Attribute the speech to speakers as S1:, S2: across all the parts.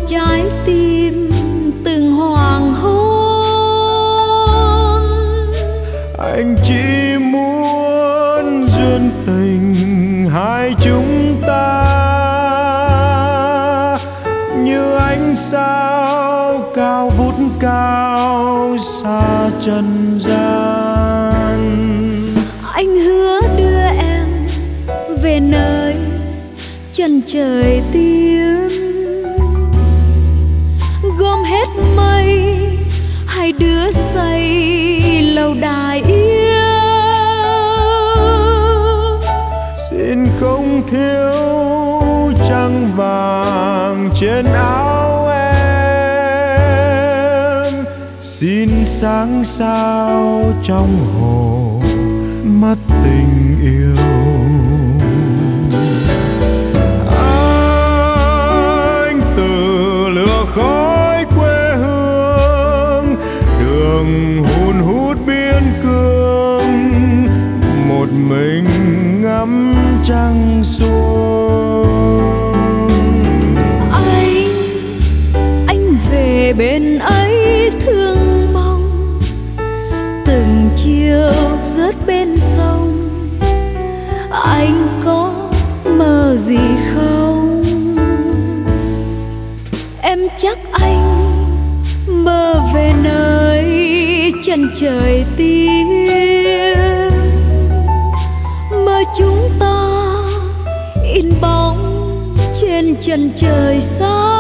S1: trái tim từng hoàng hôn.
S2: Anh chỉ muốn duyên tình hai chúng ta như ánh sao cao vút cao xa trần gian.
S1: Anh hứa đưa em về nơi chân trời tím, gom hết mây hai đứa xây lâu đài yêu.
S2: Xin không thiếu trăng vàng trên áo em, xin sáng sao trong hồ mắt tình yêu. Anh từ lửa khói quê hương, đường hun hút biên cương, một mình ngắm trăng xuống.
S1: Anh về bên ấy thương mong từng chiều rớt bên sông. Anh có mơ gì không? Em chắc anh mơ về nơi chân trời tím, mơ chúng ta in bóng trên chân trời xa.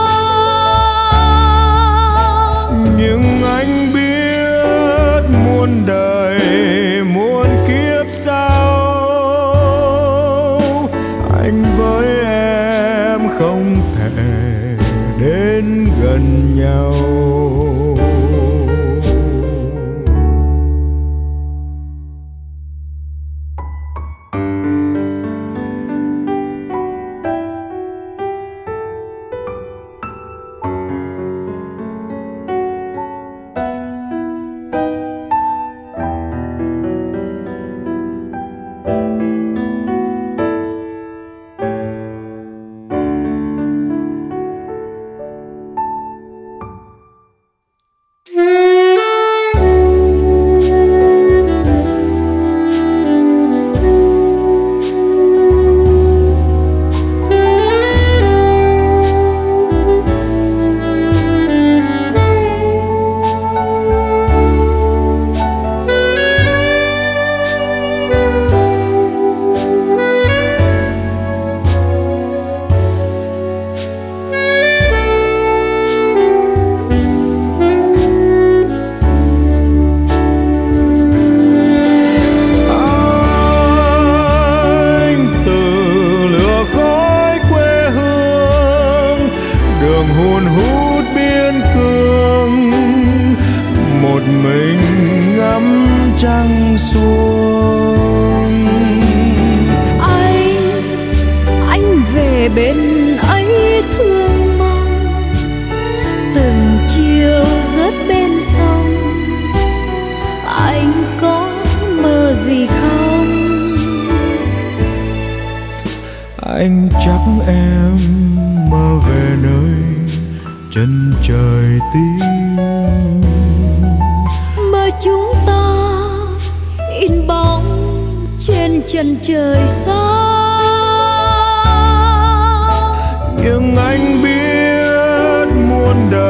S2: Nhưng anh biết muôn đời muôn kiếp sau, anh với em không thể đến gần nhau.
S1: Anh về bên ấy thương mong từng chiều rớt bên sông. Anh có mơ gì không?
S2: Anh chắc em mơ về nơi chân trời tím,
S1: mơ chúng ta in bóng trên chân trời xa.
S2: Nhưng anh biết muôn đời